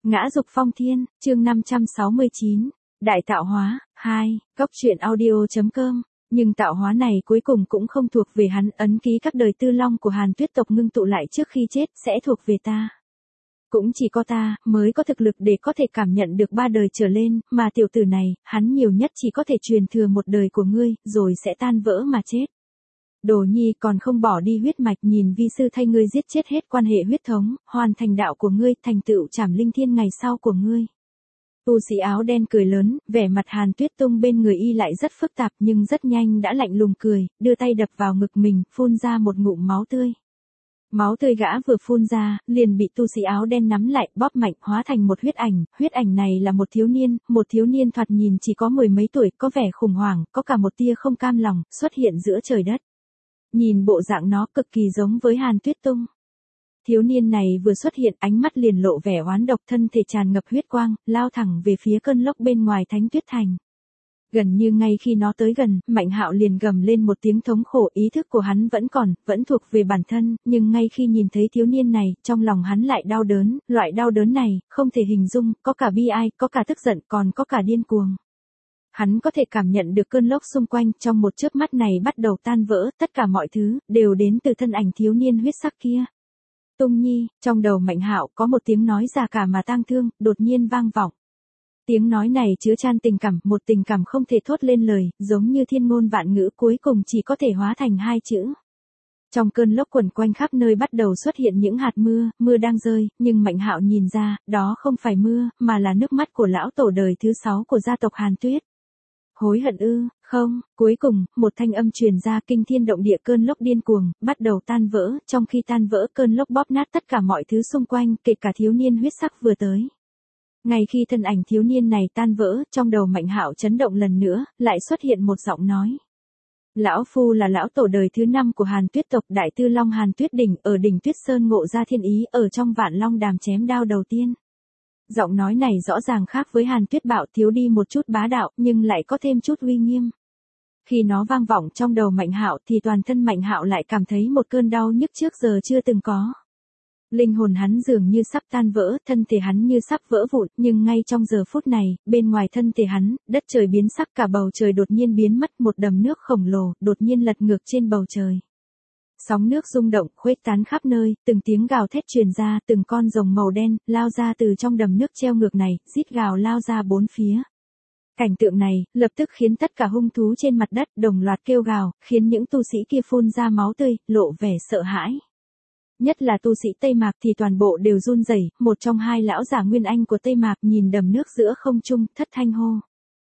Ngã dục phong thiên, chương 569, Đại tạo hóa, 2, Cốc truyện audio.com. Nhưng tạo hóa này cuối cùng cũng không thuộc về hắn, ấn ký các đời tư long của Hàn Tuyết tộc ngưng tụ lại trước khi chết, sẽ thuộc về ta. Cũng chỉ có ta, mới có thực lực để có thể cảm nhận được 3 đời trở lên, mà tiểu tử này, hắn nhiều nhất chỉ có thể truyền thừa một đời của ngươi, rồi sẽ tan vỡ mà chết. Đồ nhi còn không bỏ đi huyết mạch, nhìn vi sư thay ngươi giết chết hết quan hệ huyết thống, hoàn thành đạo của ngươi, thành tựu trảm linh thiên ngày sau của ngươi. Tu sĩ áo đen cười lớn, vẻ mặt Hàn Tuyết Tung bên người y lại rất phức tạp nhưng rất nhanh đã lạnh lùng cười, đưa tay đập vào ngực mình, phun ra một ngụm máu tươi. Máu tươi gã vừa phun ra, liền bị tu sĩ áo đen nắm lại, bóp mạnh, hóa thành một huyết ảnh này là một thiếu niên thoạt nhìn chỉ có 10 mấy tuổi, có vẻ khủng hoảng, có cả một tia không cam lòng, xuất hiện giữa trời đất. Nhìn bộ dạng nó cực kỳ giống với Hàn Tuyết Tung. Thiếu niên này vừa xuất hiện, ánh mắt liền lộ vẻ oán độc, thân thể tràn ngập huyết quang, lao thẳng về phía cơn lốc bên ngoài Thánh Tuyết Thành. Gần như ngay khi nó tới gần, Mạnh Hạo liền gầm lên một tiếng thống khổ, ý thức của hắn vẫn thuộc về bản thân, nhưng ngay khi nhìn thấy thiếu niên này, trong lòng hắn lại đau đớn, loại đau đớn này, không thể hình dung, có cả bi ai, có cả tức giận, còn có cả điên cuồng. Hắn có thể cảm nhận được cơn lốc xung quanh, trong một chớp mắt này bắt đầu tan vỡ, tất cả mọi thứ, đều đến từ thân ảnh thiếu niên huyết sắc kia. Tung Nhi, trong đầu Mạnh Hạo có một tiếng nói già cả mà tang thương, đột nhiên vang vọng. Tiếng nói này chứa chan tình cảm, một tình cảm không thể thốt lên lời, giống như thiên ngôn vạn ngữ cuối cùng chỉ có thể hóa thành 2 chữ. Trong cơn lốc quẩn quanh khắp nơi bắt đầu xuất hiện những hạt mưa, mưa đang rơi, nhưng Mạnh Hạo nhìn ra, đó không phải mưa, mà là nước mắt của lão tổ đời thứ 6 của gia tộc Hàn Tuyết. Hối hận ư? Không, cuối cùng, một thanh âm truyền ra kinh thiên động địa, cơn lốc điên cuồng, bắt đầu tan vỡ, trong khi tan vỡ cơn lốc bóp nát tất cả mọi thứ xung quanh, kể cả thiếu niên huyết sắc vừa tới. Ngay khi thân ảnh thiếu niên này tan vỡ, trong đầu Mạnh Hạo chấn động lần nữa, lại xuất hiện một giọng nói. Lão Phu là lão tổ đời thứ 5 của Hàn Tuyết tộc, Đại Tư Long Hàn Tuyết Đỉnh, ở đỉnh Tuyết Sơn ngộ ra thiên ý, ở trong Vạn Long Đàm chém đao đầu tiên. Giọng nói này rõ ràng khác với Hàn Tuyết Bạo, thiếu đi một chút bá đạo, nhưng lại có thêm chút uy nghiêm. Khi nó vang vọng trong đầu Mạnh Hạo thì toàn thân Mạnh Hạo lại cảm thấy một cơn đau nhức trước giờ chưa từng có. Linh hồn hắn dường như sắp tan vỡ, thân thể hắn như sắp vỡ vụn, nhưng ngay trong giờ phút này, bên ngoài thân thể hắn, đất trời biến sắc, cả bầu trời đột nhiên biến mất, một đầm nước khổng lồ, đột nhiên lật ngược trên bầu trời. Sóng nước rung động, khuếch tán khắp nơi, từng tiếng gào thét truyền ra, từng con rồng màu đen, lao ra từ trong đầm nước treo ngược này, rít gào lao ra bốn phía. Cảnh tượng này, lập tức khiến tất cả hung thú trên mặt đất đồng loạt kêu gào, khiến những tu sĩ kia phun ra máu tươi, lộ vẻ sợ hãi. Nhất là tu sĩ Tây Mạc thì toàn bộ đều run rẩy, một trong 2 lão giả Nguyên Anh của Tây Mạc nhìn đầm nước giữa không trung, thất thanh hô.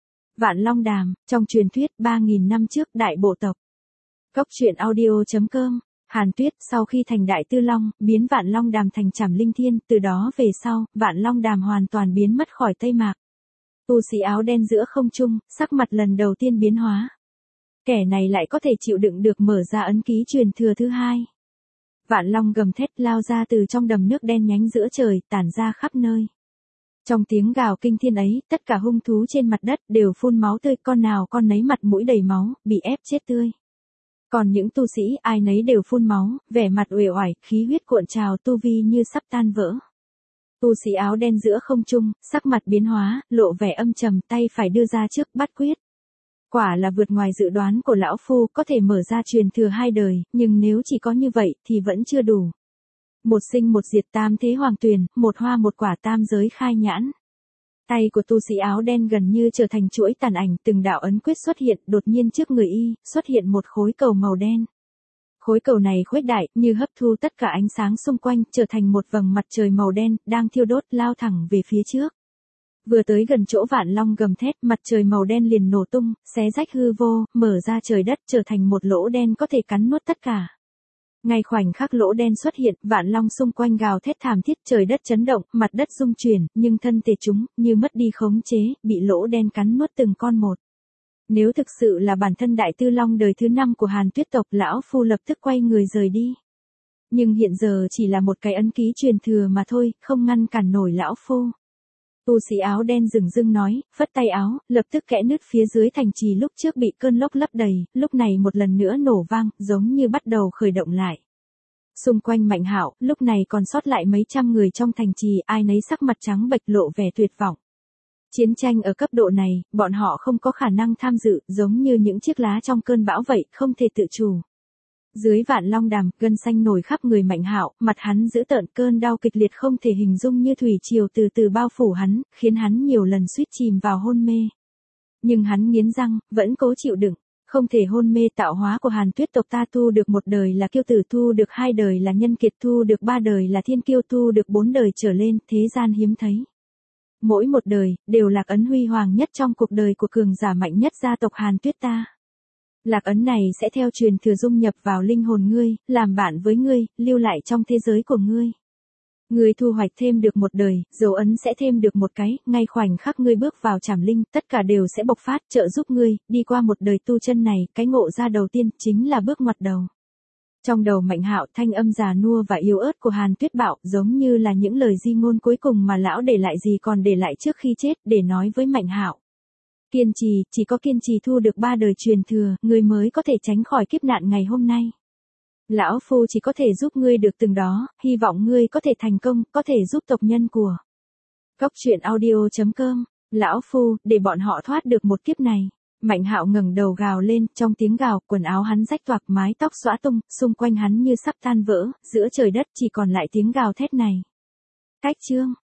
Vạn Long Đàm, trong truyền thuyết 3.000 năm trước đại bộ tộc. Cốc truyện audio.com. Hàn Tuyết sau khi thành Đại Tư Long, biến Vạn Long Đàm thành Trảm Linh Thiên, từ đó về sau, Vạn Long Đàm hoàn toàn biến mất khỏi Tây Mạc. Tu sĩ áo đen giữa không trung, sắc mặt lần đầu tiên biến hóa. Kẻ này lại có thể chịu đựng được mở ra ấn ký truyền thừa thứ 2. Vạn Long gầm thét lao ra từ trong đầm nước đen nhánh giữa trời, tản ra khắp nơi. Trong tiếng gào kinh thiên ấy, tất cả hung thú trên mặt đất đều phun máu tươi, con nào con nấy mặt mũi đầy máu, bị ép chết tươi. Còn những tu sĩ ai nấy đều phun máu, vẻ mặt uể oải, khí huyết cuộn trào, tu vi như sắp tan vỡ. Tu sĩ áo đen giữa không trung, sắc mặt biến hóa, lộ vẻ âm trầm, tay phải đưa ra trước bắt quyết. Quả là vượt ngoài dự đoán của lão Phu, có thể mở ra truyền thừa 2 đời, nhưng nếu chỉ có như vậy thì vẫn chưa đủ. Một sinh một diệt, tam thế hoàng tuyền, một hoa một quả, tam giới khai nhãn. Tay của tu sĩ áo đen gần như trở thành chuỗi tàn ảnh, từng đạo ấn quyết xuất hiện, đột nhiên trước người y, xuất hiện một khối cầu màu đen. Khối cầu này khuếch đại, như hấp thu tất cả ánh sáng xung quanh, trở thành một vầng mặt trời màu đen, đang thiêu đốt, lao thẳng về phía trước. Vừa tới gần chỗ Vạn Long gầm thét, mặt trời màu đen liền nổ tung, xé rách hư vô, mở ra trời đất, trở thành một lỗ đen có thể cắn nuốt tất cả. Ngay khoảnh khắc lỗ đen xuất hiện, Vạn Long xung quanh gào thét thảm thiết, trời đất chấn động, mặt đất rung chuyển, nhưng thân thể chúng, như mất đi khống chế, bị lỗ đen cắn nuốt từng con một. Nếu thực sự là bản thân Đại Tư Long đời thứ 5 của Hàn Tuyết tộc, lão Phu lập tức quay người rời đi. Nhưng hiện giờ chỉ là một cái ấn ký truyền thừa mà thôi, không ngăn cản nổi lão Phu. Tu sĩ áo đen dửng dưng nói, phất tay áo, lập tức kẽ nứt phía dưới thành trì lúc trước bị cơn lốc lấp đầy, lúc này một lần nữa nổ vang, giống như bắt đầu khởi động lại. Xung quanh Mạnh Hạo, lúc này còn sót lại mấy trăm người trong thành trì, ai nấy sắc mặt trắng bệch lộ vẻ tuyệt vọng. Chiến tranh ở cấp độ này, bọn họ không có khả năng tham dự, giống như những chiếc lá trong cơn bão vậy, không thể tự chủ. Dưới vạn long đàm, gân xanh nổi khắp người Mạnh Hạo, mặt hắn dữ tợn, cơn đau kịch liệt không thể hình dung như thủy triều từ từ bao phủ hắn, khiến hắn nhiều lần suýt chìm vào hôn mê. Nhưng hắn nghiến răng, vẫn cố chịu đựng. Không thể hôn mê. Tạo hóa của Hàn Tuyết tộc ta tu được 1 đời là kiêu tử, tu được 2 đời là nhân kiệt, tu được 3 đời là thiên kiêu, tu được 4 đời trở lên, thế gian hiếm thấy. Mỗi một đời, đều lạc ấn huy hoàng nhất trong cuộc đời của cường giả mạnh nhất gia tộc Hàn Tuyết ta. Lạc ấn này sẽ theo truyền thừa dung nhập vào linh hồn ngươi, làm bạn với ngươi, lưu lại trong thế giới của ngươi. Ngươi thu hoạch thêm được 1 đời, dấu ấn sẽ thêm được 1 cái, ngay khoảnh khắc ngươi bước vào trảm linh, tất cả đều sẽ bộc phát, trợ giúp ngươi, đi qua 1 đời tu chân này, cái ngộ ra đầu tiên, chính là bước ngoặt đầu. Trong đầu Mạnh Hạo, thanh âm già nua và yếu ớt của Hàn Tuyết Bạo, giống như là những lời di ngôn cuối cùng mà lão để lại gì còn để lại trước khi chết, để nói với Mạnh Hạo. Kiên trì, chỉ có kiên trì thu được 3 đời truyền thừa, ngươi mới có thể tránh khỏi kiếp nạn ngày hôm nay. Lão Phu chỉ có thể giúp ngươi được từng đó, hy vọng ngươi có thể thành công, có thể giúp tộc nhân của Cốc Truyện Audio.com. Lão Phu, để bọn họ thoát được một kiếp này. Mạnh Hạo ngẩng đầu gào lên, trong tiếng gào, quần áo hắn rách toạc, mái tóc xõa tung, xung quanh hắn như sắp tan vỡ, giữa trời đất chỉ còn lại tiếng gào thét này. Cách chương